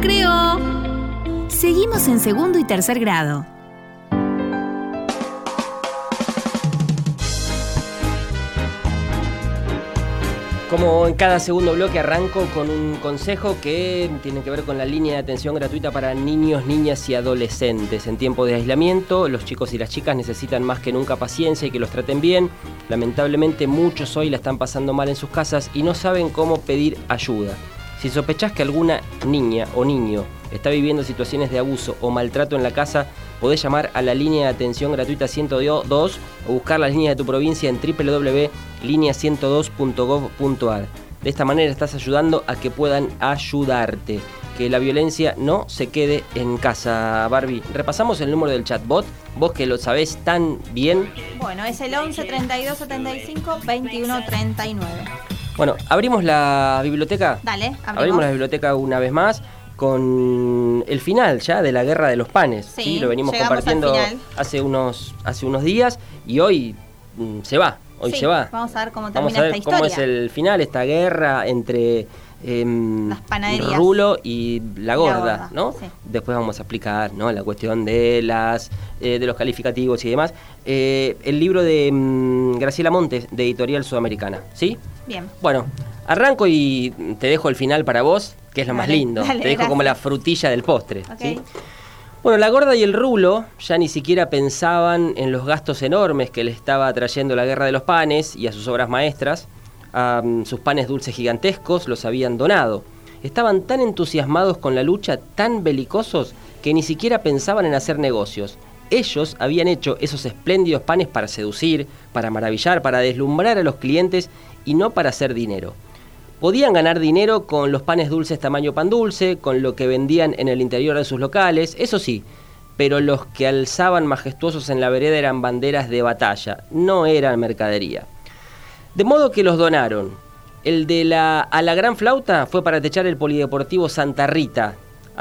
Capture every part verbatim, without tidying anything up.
recreo. Seguimos en segundo y tercer grado. Como en cada segundo bloque arranco con un consejo que tiene que ver con la línea de atención gratuita para niños, niñas y adolescentes. En tiempo de aislamiento, los chicos y las chicas necesitan más que nunca paciencia y que los traten bien. Lamentablemente muchos hoy la están pasando mal en sus casas y no saben cómo pedir ayuda. Si sospechás que alguna niña o niño está viviendo situaciones de abuso o maltrato en la casa, podés llamar a la línea de atención gratuita ciento dos o buscar las líneas de tu provincia en doble u doble u doble u punto línea ciento dos punto gov punto a r. De esta manera estás ayudando a que puedan ayudarte. Que la violencia no se quede en casa, Barbie. Repasamos el número del chatbot, vos que lo sabés tan bien. Bueno, es el once treinta y dos setenta y cinco veintiuno treinta y nueve. Bueno, abrimos la biblioteca. Dale, abrimos. Abrimos la biblioteca una vez más con el final ya de la Guerra de los Panes. Sí, ¿sí? Lo venimos compartiendo hace unos, hace unos días y hoy mm, se va. Hoy sí, se va. Vamos a ver cómo Vamos termina a ver esta historia. cómo es el final, esta guerra entre eh, las panaderías, Rulo y la Gorda, la Gorda, ¿no? Sí. Después vamos a explicar, ¿no?, la cuestión de las eh, de los calificativos y demás. Eh, el libro de mm, Graciela Montes, de Editorial Sudamericana, ¿sí? Bien. Bueno, arranco y te dejo el final para vos, que es lo Dale, más lindo. dale, te dejo gracias. como la frutilla del postre, Okay. ¿sí? Bueno, la Gorda y el Rulo ya ni siquiera pensaban en los gastos enormes que le estaba trayendo la Guerra de los Panes y a sus obras maestras. Um, sus panes dulces gigantescos los habían donado. Estaban tan entusiasmados con la lucha, tan belicosos, que ni siquiera pensaban en hacer negocios. Ellos habían hecho esos espléndidos panes para seducir, para maravillar, para deslumbrar a los clientes y no para hacer dinero. Podían ganar dinero con los panes dulces tamaño pan dulce, con lo que vendían en el interior de sus locales, eso sí, pero los que alzaban majestuosos en la vereda eran banderas de batalla, no eran mercadería. De modo que los donaron. El de la a la gran flauta fue para techar el polideportivo Santa Rita.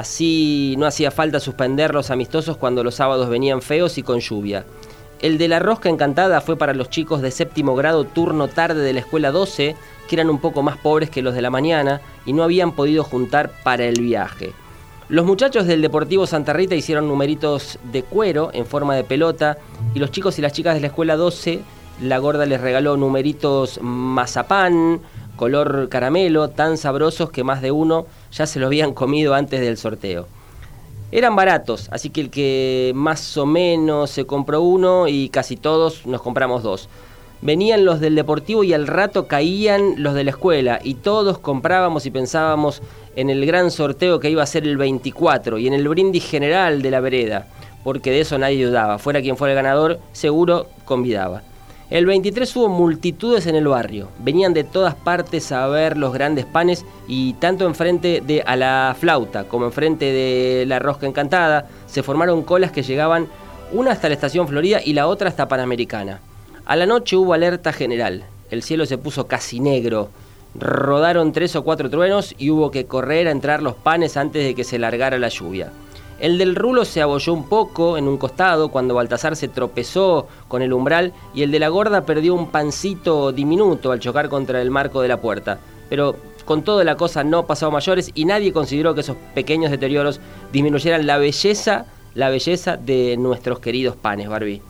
Así no hacía falta suspender los amistosos cuando los sábados venían feos y con lluvia. El de la rosca encantada fue para los chicos de séptimo grado turno tarde de la escuela doce, que eran un poco más pobres que los de la mañana y no habían podido juntar para el viaje. Los muchachos del Deportivo Santa Rita hicieron numeritos de cuero en forma de pelota y los chicos y las chicas de la escuela doce, la Gorda les regaló numeritos mazapán, color caramelo, tan sabrosos que más de uno ya se lo habían comido antes del sorteo. Eran baratos, así que el que más o menos se compró uno y casi todos nos compramos dos. Venían los del Deportivo y al rato caían los de la escuela y todos comprábamos y pensábamos en el gran sorteo que iba a ser el veinticuatro y en el brindis general de la vereda, porque de eso nadie dudaba, fuera quien fuera el ganador, seguro convidaba. El veintitrés hubo multitudes en el barrio, venían de todas partes a ver los grandes panes y tanto enfrente de a la flauta como enfrente de la rosca encantada se formaron colas que llegaban una hasta la estación Florida y la otra hasta Panamericana. A la noche hubo alerta general, el cielo se puso casi negro, rodaron tres o cuatro truenos y hubo que correr a entrar los panes antes de que se largara la lluvia. El del Rulo se abolló un poco en un costado cuando Baltasar se tropezó con el umbral y el de la Gorda perdió un pancito diminuto al chocar contra el marco de la puerta. Pero con todo la cosa no pasó a mayores y nadie consideró que esos pequeños deterioros disminuyeran la belleza, la belleza de nuestros queridos panes, Barbie.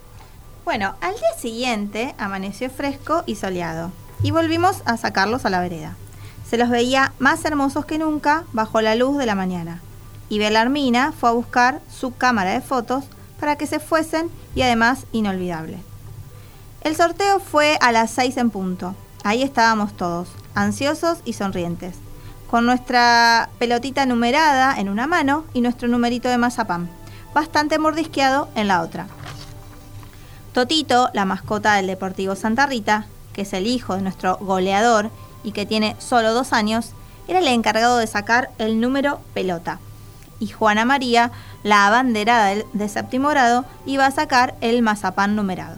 Bueno, al día siguiente amaneció fresco y soleado y volvimos a sacarlos a la vereda. Se los veía más hermosos que nunca bajo la luz de la mañana. Y Belarmina fue a buscar su cámara de fotos para que se fuesen y además inolvidable. El sorteo fue a las seis en punto. Ahí estábamos todos, ansiosos y sonrientes, con nuestra pelotita numerada en una mano y nuestro numerito de mazapán, bastante mordisqueado en la otra. Totito, la mascota del Deportivo Santa Rita, que es el hijo de nuestro goleador y que tiene solo dos años, era el encargado de sacar el número pelota. Y Juana María, la abanderada de séptimo grado, iba a sacar el mazapán numerado.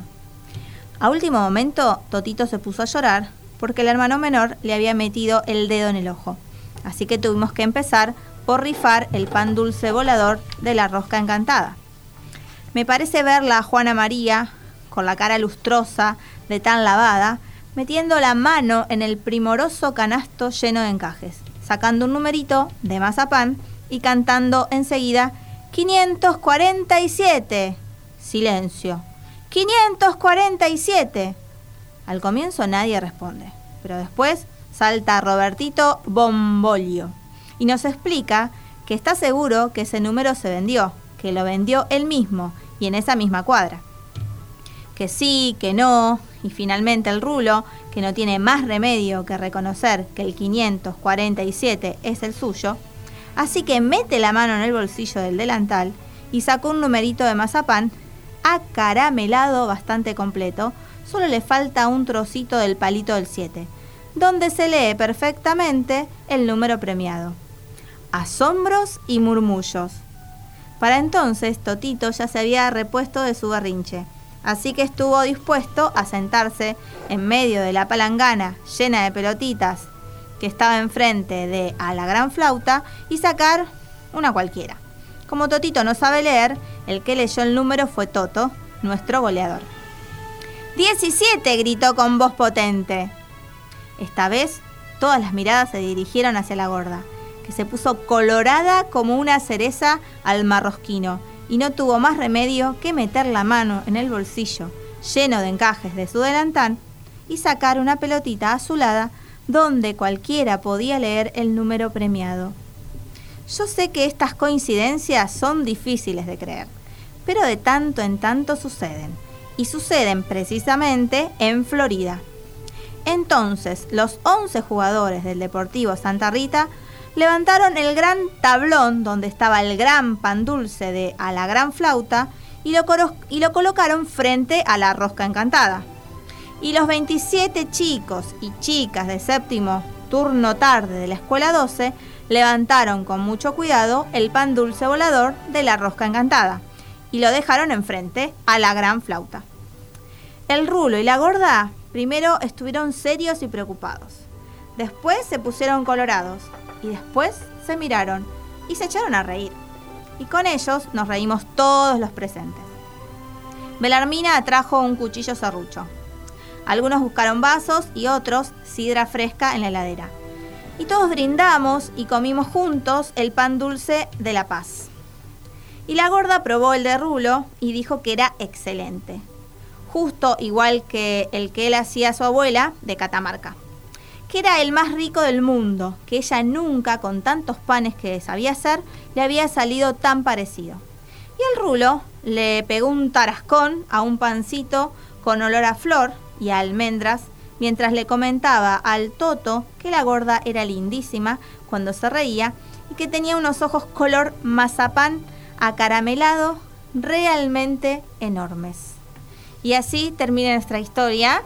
A último momento, Totito se puso a llorar porque el hermano menor le había metido el dedo en el ojo. Así que tuvimos que empezar por rifar el pan dulce volador de la rosca encantada. Me parece verla a Juana María, con la cara lustrosa de tan lavada, metiendo la mano en el primoroso canasto lleno de encajes, sacando un numerito de mazapán y cantando enseguida quinientos cuarenta y siete. Silencio. quinientos cuarenta y siete. Al comienzo nadie responde, pero después salta Robertito Bombolio y nos explica que está seguro que ese número se vendió, que lo vendió él mismo y en esa misma cuadra. Que sí, que no, y finalmente el Rulo, que no tiene más remedio que reconocer que el quinientos cuarenta y siete es el suyo, así que mete la mano en el bolsillo del delantal y sacó un numerito de mazapán acaramelado bastante completo, solo le falta un trocito del palito del siete, donde se lee perfectamente el número premiado. Asombros y murmullos. Para entonces Totito ya se había repuesto de su berrinche, así que estuvo dispuesto a sentarse en medio de la palangana llena de pelotitas que estaba enfrente de a la gran flauta y sacar una cualquiera. Como Totito no sabe leer, el que leyó el número fue Toto, nuestro goleador. diecisiete, gritó con voz potente. Esta vez todas las miradas se dirigieron hacia la gorda, que se puso colorada como una cereza al marrosquino y no tuvo más remedio que meter la mano en el bolsillo lleno de encajes de su delantal y sacar una pelotita azulada donde cualquiera podía leer el número premiado. Yo sé que estas coincidencias son difíciles de creer, pero de tanto en tanto suceden, y suceden precisamente en Florida. Entonces, los once jugadores del Deportivo Santa Rita levantaron el gran tablón donde estaba el gran pan dulce de a la gran flauta y lo, coro- y lo colocaron frente a la rosca encantada. Y los veintisiete chicos y chicas de séptimo turno tarde de la escuela doce levantaron con mucho cuidado el pan dulce volador de la rosca encantada y lo dejaron enfrente a la gran flauta. El Rulo y la gorda primero estuvieron serios y preocupados. Después se pusieron colorados y después se miraron y se echaron a reír. Y con ellos nos reímos todos los presentes. Belarmina trajo un cuchillo serrucho. Algunos buscaron vasos y otros sidra fresca en la heladera. Y todos brindamos y comimos juntos el pan dulce de la paz. Y la gorda probó el de Rulo y dijo que era excelente. Justo igual que el que él hacía a su abuela de Catamarca. Que era el más rico del mundo, que ella nunca, con tantos panes que sabía hacer, le había salido tan parecido. Y el Rulo le pegó un tarascón a un pancito con olor a flor y a almendras, mientras le comentaba al Toto que la gorda era lindísima cuando se reía y que tenía unos ojos color mazapán acaramelado realmente enormes. Y así termina nuestra historia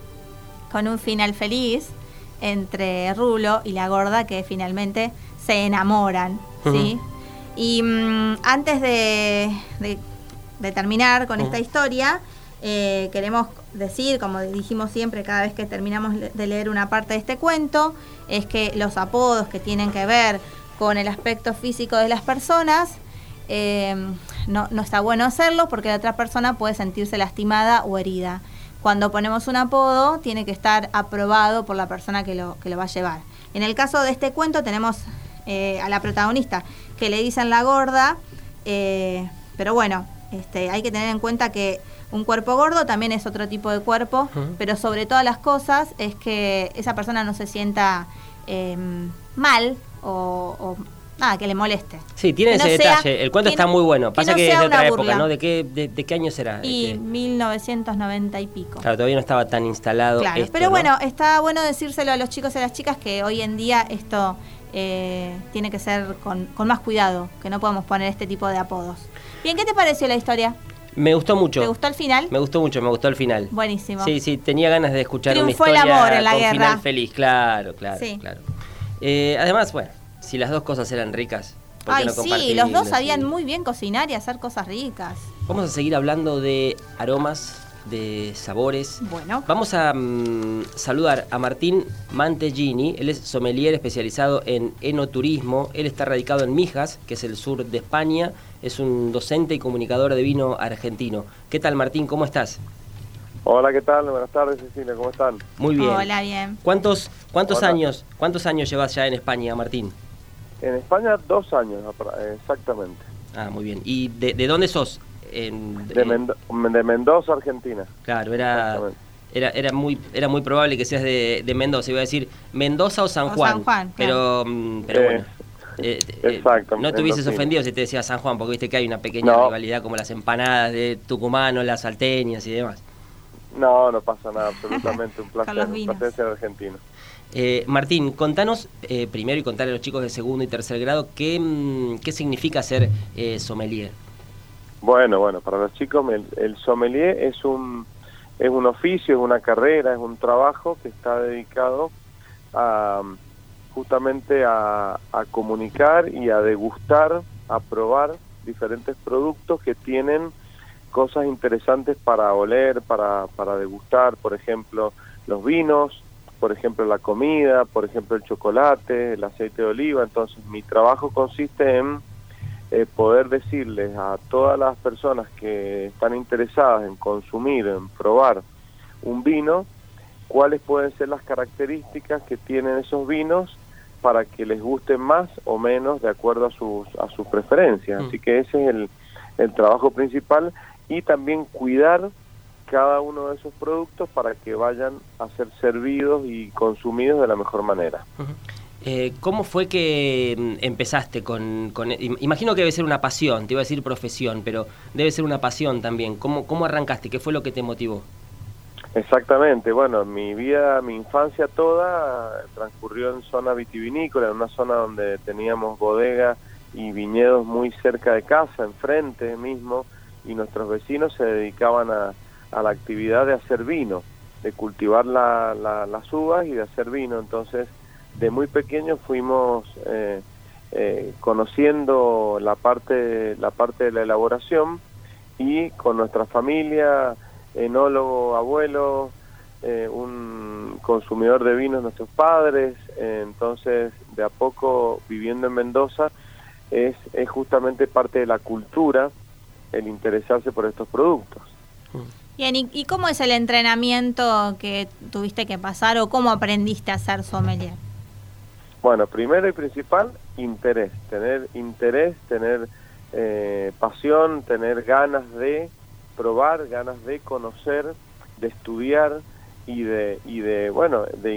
con un final feliz entre Rulo y la gorda, que finalmente se enamoran, ¿sí? Uh-huh. Y mmm, antes de, de, de terminar con uh-huh. esta historia, eh, queremos decir, como dijimos siempre cada vez que terminamos de leer una parte de este cuento, es que los apodos que tienen que ver con el aspecto físico de las personas, eh, no, no está bueno hacerlo porque la otra persona puede sentirse lastimada o herida. Cuando ponemos un apodo, tiene que estar aprobado por la persona que lo, que lo va a llevar. En el caso de este cuento tenemos eh, a la protagonista, que le dicen la gorda, eh, pero bueno, este, hay que tener en cuenta que un cuerpo gordo también es otro tipo de cuerpo, uh-huh. pero sobre todas las cosas es que esa persona no se sienta eh, mal o... o nada, que le moleste. Sí, tiene ese no detalle. Sea, el cuento está no, muy bueno. Pasa que, que no es de otra época, ¿no? ¿De qué, de, de qué año será? Y este... mil novecientos noventa y pico. Claro, todavía no estaba tan instalado claro, esto, pero ¿no? bueno, está bueno decírselo a los chicos y a las chicas que hoy en día esto eh, tiene que ser con, con más cuidado, que no podemos poner este tipo de apodos. Bien, ¿qué te pareció la historia? Me gustó mucho. ¿Te gustó el final? Me gustó mucho, me gustó el final. Buenísimo. Sí, sí, tenía ganas de escuchar Triunfó una historia el amor en la con guerra. Final feliz, claro, claro, sí. claro. Eh, además, bueno, si las dos cosas eran ricas, ¿por qué Ay, no sí, los dos sí. sabían muy bien cocinar y hacer cosas ricas. Vamos a seguir hablando de aromas, de sabores. Bueno. Vamos a um, saludar a Martín Mantegini. Él es sommelier especializado en enoturismo. Él está radicado en Mijas, que es el sur de España. Es un docente y comunicador de vino argentino. ¿Qué tal, Martín? ¿Cómo estás? Hola, ¿qué tal? Buenas tardes, Cecilia. ¿Cómo están? Muy bien. Hola, bien. ¿Cuántos, cuántos Hola. años, cuántos años llevas ya en España, Martín? En España dos años, exactamente. Ah, muy bien. ¿Y de, de dónde sos? En, de, en... Mendo de Mendoza, Argentina. Claro, era, era, era, muy, era muy probable que seas de, de Mendoza. Iba a decir Mendoza o San Juan. O San Juan, pero, claro. pero eh, bueno. Eh, exacto. Eh, no te hubieses ofendido si te decía San Juan, porque viste que hay una pequeña no. rivalidad como las empanadas de Tucumano, las salteñas y demás. No, no pasa nada, absolutamente un placer, un placer ser argentino. Eh, Martín, contanos eh, primero y contarle a los chicos de segundo y tercer grado qué, qué significa ser eh, sommelier. Bueno, bueno, para los chicos el, el sommelier es un es un oficio, es una carrera, es un trabajo que está dedicado a justamente a, a comunicar y a degustar, a probar diferentes productos que tienen cosas interesantes para oler, para, para degustar, por ejemplo, los vinos, por ejemplo, la comida, por ejemplo, el chocolate, el aceite de oliva. Entonces, mi trabajo consiste en eh, poder decirles a todas las personas que están interesadas en consumir, en probar un vino, cuáles pueden ser las características que tienen esos vinos para que les guste más o menos de acuerdo a sus a sus preferencias. Mm. Así que ese es el, el trabajo principal, y también cuidar cada uno de esos productos para que vayan a ser servidos y consumidos de la mejor manera. Uh-huh. eh, ¿Cómo fue que empezaste con, con... Imagino que debe ser una pasión, te iba a decir profesión, pero debe ser una pasión también. ¿Cómo, cómo arrancaste? ¿Qué fue lo que te motivó? Exactamente, bueno, mi vida, mi infancia toda transcurrió en zona vitivinícola, en una zona donde teníamos bodega y viñedos muy cerca de casa, enfrente mismo, y nuestros vecinos se dedicaban a, a la actividad de hacer vino, de cultivar la, la, las uvas y de hacer vino. Entonces, de muy pequeños fuimos eh, eh, conociendo la parte, la parte de la elaboración, y con nuestra familia, enólogo, abuelo, eh, un consumidor de vinos, nuestros padres. Eh, entonces, de a poco, viviendo en Mendoza, es, es justamente parte de la cultura el interesarse por estos productos. Bien, ¿y, ¿y cómo es el entrenamiento que tuviste que pasar, o cómo aprendiste a ser sommelier? Bueno, primero y principal, interés, tener interés, tener eh, pasión, tener ganas de probar, ganas de conocer, de estudiar y de, y de bueno, de,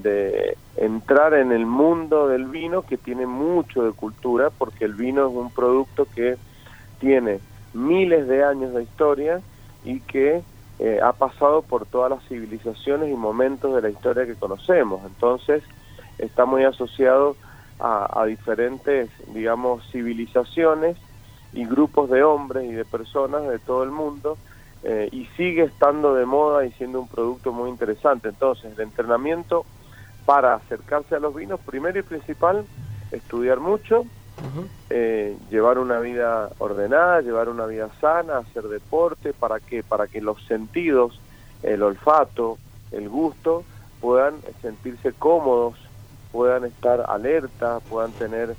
de entrar en el mundo del vino, que tiene mucho de cultura, porque el vino es un producto que tiene miles de años de historia y que eh, ha pasado por todas las civilizaciones y momentos de la historia que conocemos. Entonces, está muy asociado a, a diferentes, digamos, civilizaciones y grupos de hombres y de personas de todo el mundo, eh, y sigue estando de moda y siendo un producto muy interesante. Entonces, el entrenamiento para acercarse a los vinos, primero y principal, estudiar mucho, uh-huh. eh, llevar una vida ordenada, llevar una vida sana, hacer deporte. ¿Para qué? Para que los sentidos, el olfato, el gusto, puedan sentirse cómodos, puedan estar alerta, puedan tener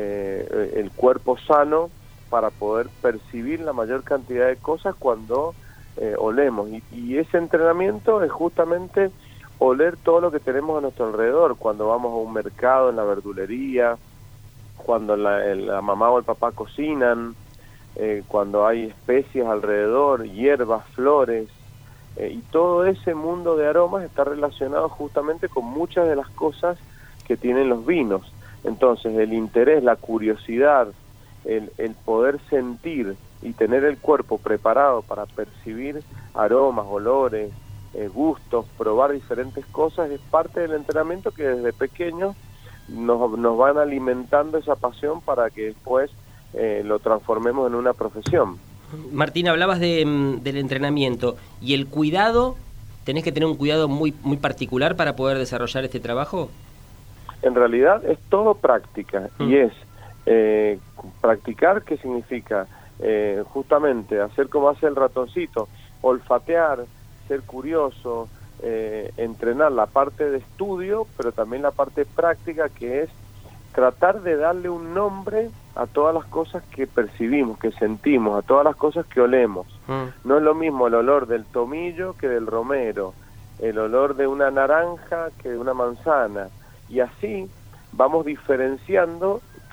eh, el cuerpo sano para poder percibir la mayor cantidad de cosas cuando eh, olemos. Y, y ese entrenamiento es justamente oler todo lo que tenemos a nuestro alrededor, cuando vamos a un mercado, en la verdulería, cuando la, el, la mamá o el papá cocinan, eh, cuando hay especias alrededor, hierbas, flores, eh, y todo ese mundo de aromas está relacionado justamente con muchas de las cosas que tienen los vinos. Entonces, el interés, la curiosidad, el, el poder sentir y tener el cuerpo preparado para percibir aromas, olores, eh, gustos, probar diferentes cosas, es parte del entrenamiento que desde pequeños nos, nos van alimentando esa pasión para que después eh, lo transformemos en una profesión. Martín, hablabas de, del entrenamiento y el cuidado. ¿Tenés que tener un cuidado muy, muy particular para poder desarrollar este trabajo? En realidad es todo práctica, mm. y es eh, practicar, ¿qué significa? Eh, justamente hacer como hace el ratoncito, olfatear, ser curioso, eh, entrenar la parte de estudio, pero también la parte práctica, que es tratar de darle un nombre a todas las cosas que percibimos, que sentimos, a todas las cosas que olemos. Mm. No es lo mismo el olor del tomillo que del romero, el olor de una naranja que de una manzana, y así vamos diferenciando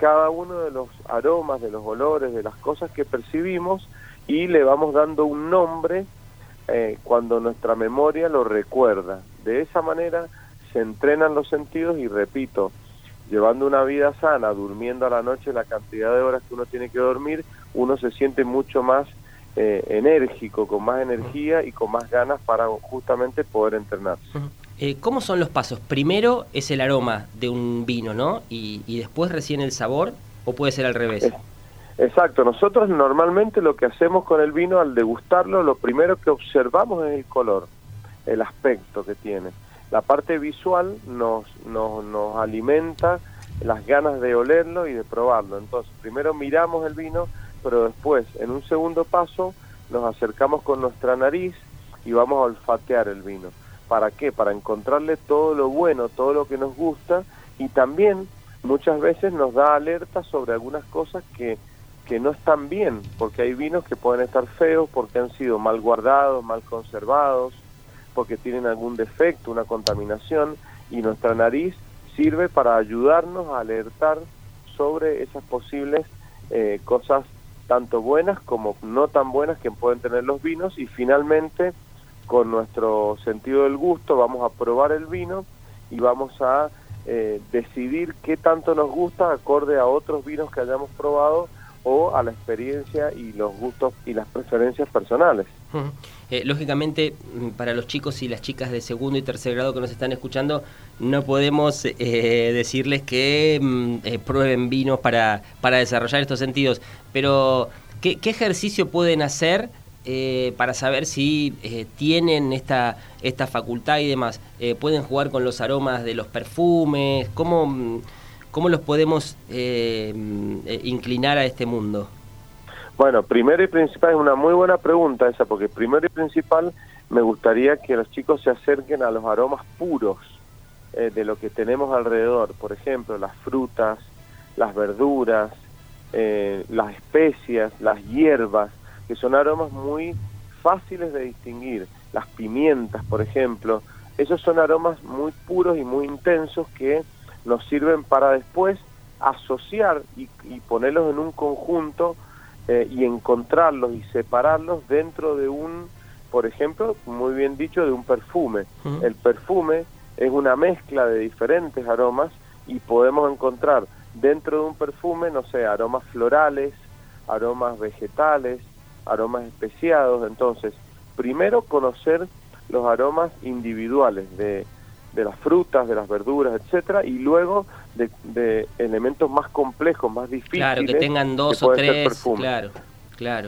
cada uno de los aromas, de los olores, de las cosas que percibimos y le vamos dando un nombre eh, cuando nuestra memoria lo recuerda. De esa manera se entrenan los sentidos y, repito, llevando una vida sana, durmiendo a la noche la cantidad de horas que uno tiene que dormir, uno se siente mucho más eh, enérgico, con más energía y con más ganas para justamente poder entrenarse. Eh, ¿Cómo son los pasos? Primero es el aroma de un vino, ¿no? Y, y después recién el sabor, ¿o puede ser al revés? Es, exacto. Nosotros normalmente lo que hacemos con el vino al degustarlo, lo primero que observamos es el color, el aspecto que tiene. La parte visual nos, nos, nos alimenta las ganas de olerlo y de probarlo. Entonces, primero miramos el vino, pero después, en un segundo paso, nos acercamos con nuestra nariz y vamos a olfatear el vino. ¿Para qué? Para encontrarle todo lo bueno, todo lo que nos gusta, y también muchas veces nos da alerta sobre algunas cosas que, que no están bien, porque hay vinos que pueden estar feos porque han sido mal guardados, mal conservados, porque tienen algún defecto, una contaminación, y nuestra nariz sirve para ayudarnos a alertar sobre esas posibles eh, cosas tanto buenas como no tan buenas que pueden tener los vinos. Y finalmente, con nuestro sentido del gusto, vamos a probar el vino y vamos a eh, decidir qué tanto nos gusta acorde a otros vinos que hayamos probado o a la experiencia y los gustos y las preferencias personales. Uh-huh. Eh, lógicamente, para los chicos y las chicas de segundo y tercer grado que nos están escuchando, no podemos eh, decirles que mm, eh, prueben vinos para, para desarrollar estos sentidos, pero ¿qué, qué ejercicio pueden hacer eh, para saber si eh, tienen esta, esta facultad y demás? Eh, ¿Pueden jugar con los aromas de los perfumes? ¿Cómo, cómo los podemos eh, inclinar a este mundo? Bueno, primero y principal, es una muy buena pregunta esa, porque primero y principal me gustaría que los chicos se acerquen a los aromas puros eh, de lo que tenemos alrededor. Por ejemplo, las frutas, las verduras, eh, las especias, las hierbas, que son aromas muy fáciles de distinguir. Las pimientas, por ejemplo, esos son aromas muy puros y muy intensos que nos sirven para después asociar y, y ponerlos en un conjunto eh, y encontrarlos y separarlos dentro de un, por ejemplo, muy bien dicho, de un perfume. Uh-huh. El perfume es una mezcla de diferentes aromas y podemos encontrar dentro de un perfume, no sé, aromas florales, aromas vegetales, aromas especiados. Entonces, primero conocer los aromas individuales de, de las frutas, de las verduras, etcétera, y luego de, de elementos más complejos, más difíciles. Claro, que tengan dos que o tres. Claro, claro.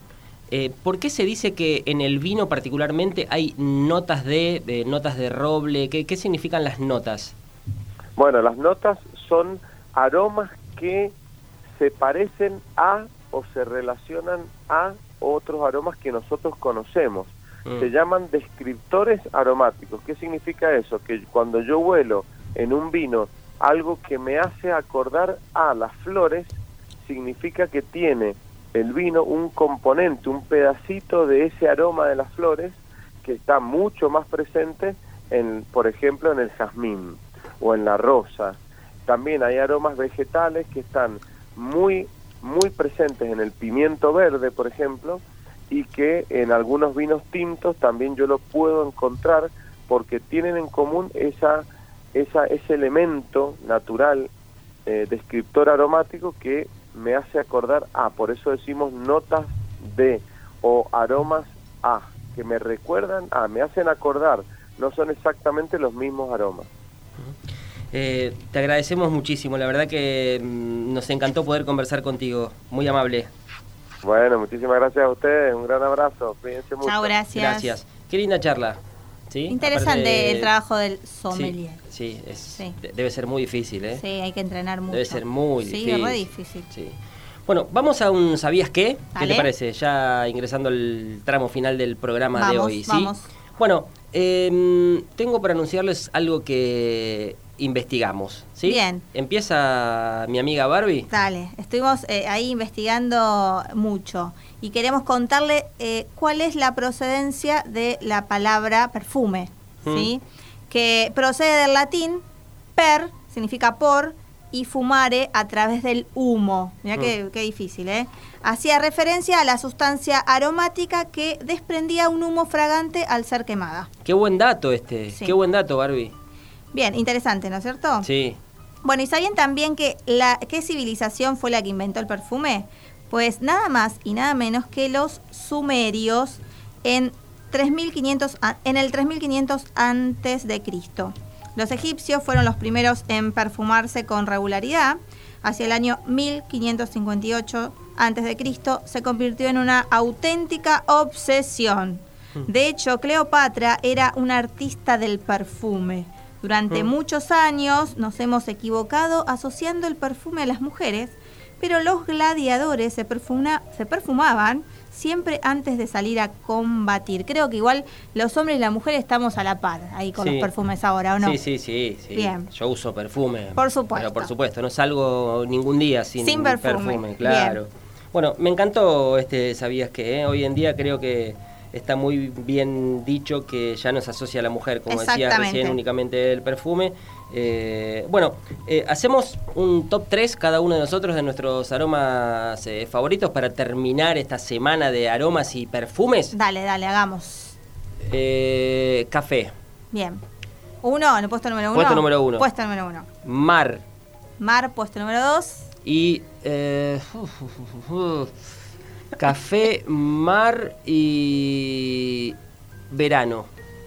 Eh, ¿Por qué se dice que en el vino particularmente hay notas de, de notas de roble? ¿Qué, qué significan las notas? Bueno, las notas son aromas que se parecen a o se relacionan a otros aromas que nosotros conocemos. Mm. Se llaman descriptores aromáticos. ¿Qué significa eso? Que cuando yo huelo en un vino algo que me hace acordar a las flores, significa que tiene el vino un componente, un pedacito de ese aroma de las flores que está mucho más presente, en, por ejemplo, en el jazmín o en la rosa. También hay aromas vegetales que están muy, muy presentes en el pimiento verde, por ejemplo, y que en algunos vinos tintos también yo lo puedo encontrar porque tienen en común esa, esa, ese elemento natural, eh, descriptor aromático que me hace acordar a, por eso decimos notas de o aromas a, que me recuerdan a, me hacen acordar, no son exactamente los mismos aromas. Eh, te agradecemos muchísimo, la verdad que mmm, nos encantó poder conversar contigo, muy amable. Bueno, muchísimas gracias a ustedes, un gran abrazo, cuídense mucho. Chao, gracias. Gracias. Qué linda charla. ¿Sí? Interesante de... el trabajo del sommelier. Sí, sí, es, sí. debe ser muy difícil, ¿eh? Sí, hay que entrenar mucho. Debe ser muy sí, difícil. Sí, es re difícil. Sí. Bueno, vamos a un ¿sabías qué? ¿Vale? ¿Qué te parece? Ya ingresando al tramo final del programa vamos, de hoy, ¿sí? Vamos. Bueno, eh, tengo para anunciarles algo que investigamos, ¿sí? Bien. Empieza mi amiga Barbie. Dale, estuvimos eh, ahí investigando mucho y queremos contarle eh, cuál es la procedencia de la palabra perfume, ¿sí? Mm. Que procede del latín per, significa por, y fumare a través del humo. Mirá mm. qué, qué difícil, ¿eh? Hacía referencia a la sustancia aromática que desprendía un humo fragante al ser quemada. Qué buen dato este, sí. Qué buen dato, Barbie. Bien, interesante, ¿no es cierto? Sí. Bueno, ¿y sabían también que la qué civilización fue la que inventó el perfume? Pues nada más y nada menos que los sumerios en tres mil quinientos en el tres mil quinientos antes de Cristo. Los egipcios fueron los primeros en perfumarse con regularidad. Hacia el año mil quinientos cincuenta y ocho antes de Cristo se convirtió en una auténtica obsesión. De hecho, Cleopatra era una artista del perfume. Durante mm. muchos años nos hemos equivocado asociando el perfume a las mujeres, pero los gladiadores se, perfuma, se perfumaban siempre antes de salir a combatir. Creo que igual los hombres y las mujeres estamos a la par ahí con sí. los perfumes ahora, ¿o no? Sí, sí, sí, sí. Bien. Yo uso perfume. Por supuesto. Pero por supuesto, no salgo ningún día sin, sin perfume. perfume, claro. Bien. Bueno, me encantó este ¿sabías qué? ¿eh? Hoy en día creo que está muy bien dicho que ya no se asocia a la mujer, como decía recién, únicamente el perfume. Eh, bueno, eh, hacemos un top tres cada uno de nosotros de nuestros aromas eh, favoritos para terminar esta semana de aromas y perfumes. Dale, dale, hagamos. Eh, café. Bien. Uno, en el puesto número uno. Puesto número uno. Puesto número uno. Mar. Mar, puesto número dos. Y... Eh, uf, uf, uf, café, mar y... verano.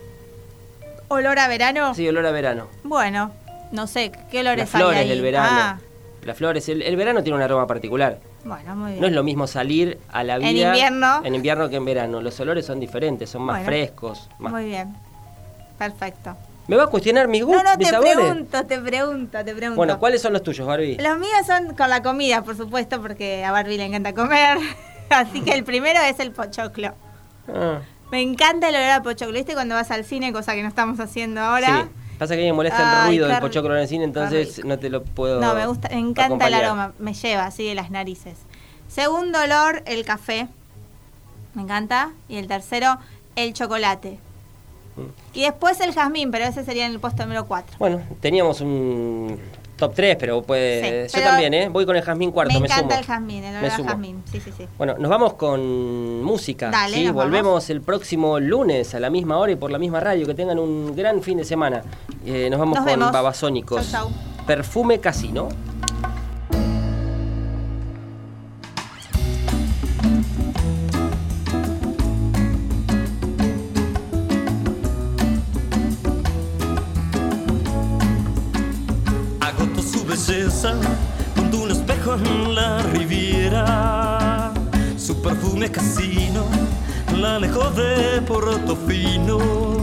¿Olor a verano? Sí, olor a verano. Bueno, no sé, ¿qué olores hay ahí? Las flores ahí? del verano. Ah. Las flores, el, el verano tiene un aroma particular. Bueno, muy bien. No es lo mismo salir a la vida... En invierno. En invierno que en verano. Los olores son diferentes, son más bueno, frescos. Más... Muy bien. Perfecto. ¿Me va a cuestionar mis gustos, No, no, mis te sabores? pregunto, te pregunto, te pregunto. Bueno, ¿cuáles son los tuyos, Barbie? Los míos son con la comida, por supuesto, porque a Barbie le encanta comer. Así que el primero es el pochoclo. Ah. Me encanta el olor a pochoclo. ¿Viste cuando vas al cine, cosa que no estamos haciendo ahora? Sí. Pasa que a mí me molesta Ay, el ruido qué del pochoclo en el cine, entonces no te lo puedo No, me gusta, me encanta acompañar. el aroma, me lleva así de las narices. Segundo olor, el café. Me encanta. Y el tercero, el chocolate. Mm. Y después el jazmín, pero ese sería en el puesto número cuatro. Bueno, teníamos un top tres, pero puede... Sí, yo también, ¿eh? Voy con el jazmín cuarto, me, me encanta sumo. el jazmín, el olor a jazmín. Sí, sí, sí. Bueno, nos vamos con música. Dale, ¿sí? nos Volvemos vamos. el próximo lunes a la misma hora y por la misma radio. Que tengan un gran fin de semana. Eh, nos vamos nos con vemos. Babasónicos. Chau, chau. Perfume Casino. Junto a un espejo en la riviera, su perfume casino la alejó de Portofino.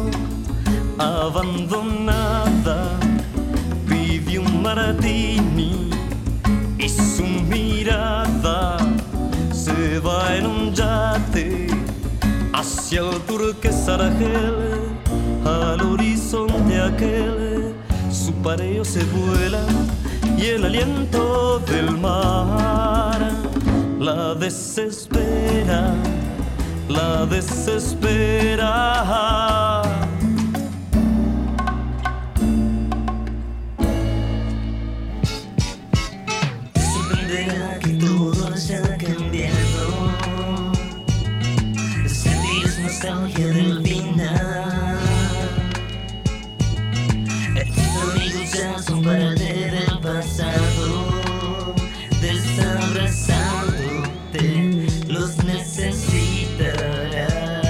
Abandonada pidió un martini y su mirada se va en un yate hacia el turquesa Argel, al horizonte aquel. Su pareo se vuela y el aliento del mar la desespera, la desespera. Sorprenderá que todo haya cambiado, sentir nostalgia del final. Ya son parte del pasado, desabrazándote, los necesitarás.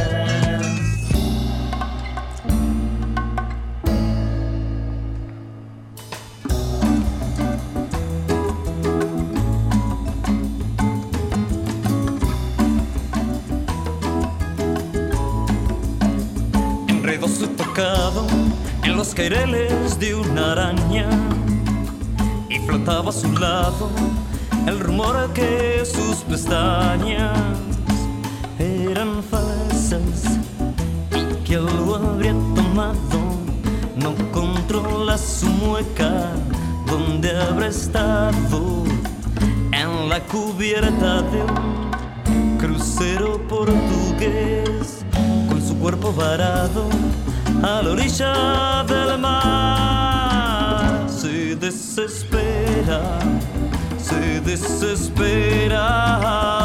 Enredó su tocado en los caireles de una araña y flotaba a su lado el rumor que sus pestañas eran falsas y que algo habría tomado. No controla su mueca, donde habrá estado, en la cubierta de un crucero portugués, con su cuerpo varado a la orilla del mar. Se desespera, se desespera.